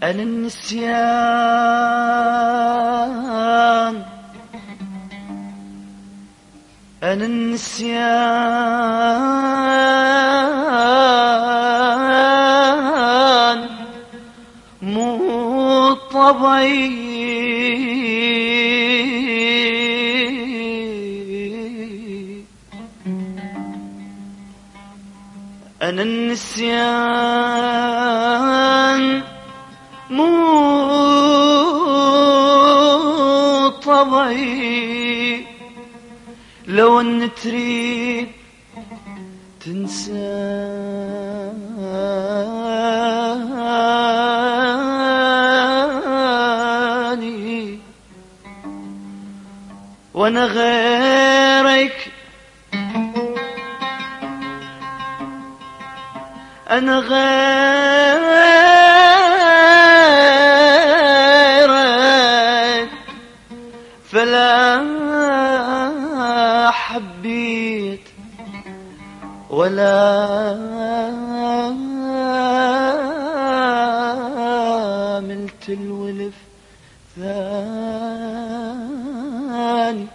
أنا النسيان، أنا النسيان مو طبعي. أنا النسيان مو طبعي، لو ان تريد تنساني وانا غيرك، أنا غيرك فلا حبيت ولا ملت الولف ثاني.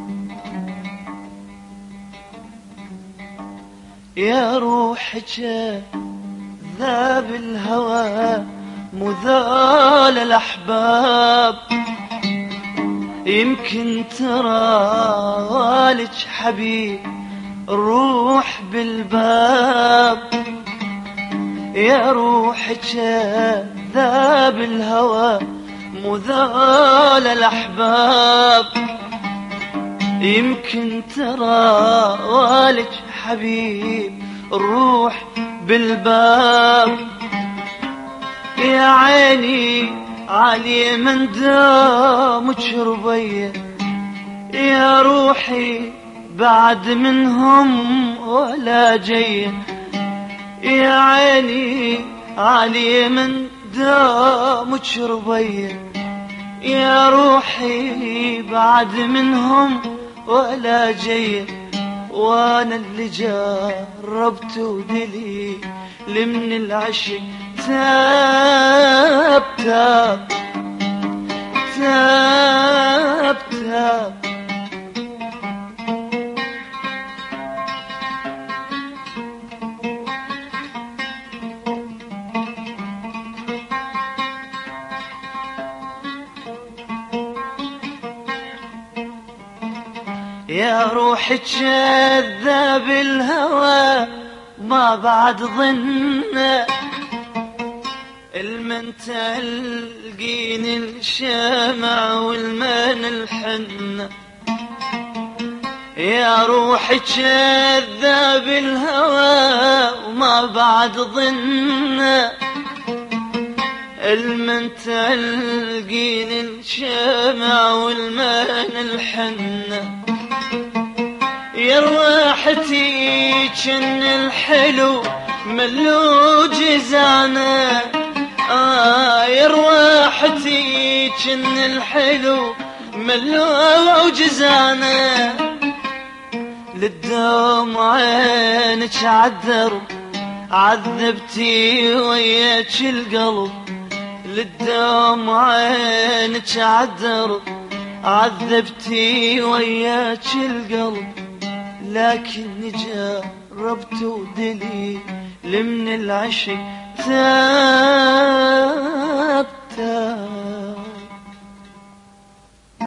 يا روحك ذاب الهوى مذال الأحباب، يمكن ترى لك حبيب الروح بالباب. يا روحك ذاب الهوى مذال الأحباب، يمكن ترى لك حبيب الروح بالباب. يا عيني علي من دامك ربية، يا روحي بعد منهم ولا جية. يا عيني علي من دامك ربية، يا روحي بعد منهم ولا جية. وانا اللي جربت ودلي لمن العشق تاب تاب تاب تاب. يا روحي كذاب الهوى ما بعد ظن، المن تلقيني الشمع والمن الحنة. يا روحي كذاب الهوى وما بعد ظن، المن تلقيني الشمع والمن الحنة. يا روحتي كن الحلو ملو جزانه، يا روحتي كن الحلو ملو جزانه. للدوم عينك عذر عذبتي وياك القلب، للدوم عينك عذر عذبتي وياك القلب. لكني جربت ودلي لمن العشق تاب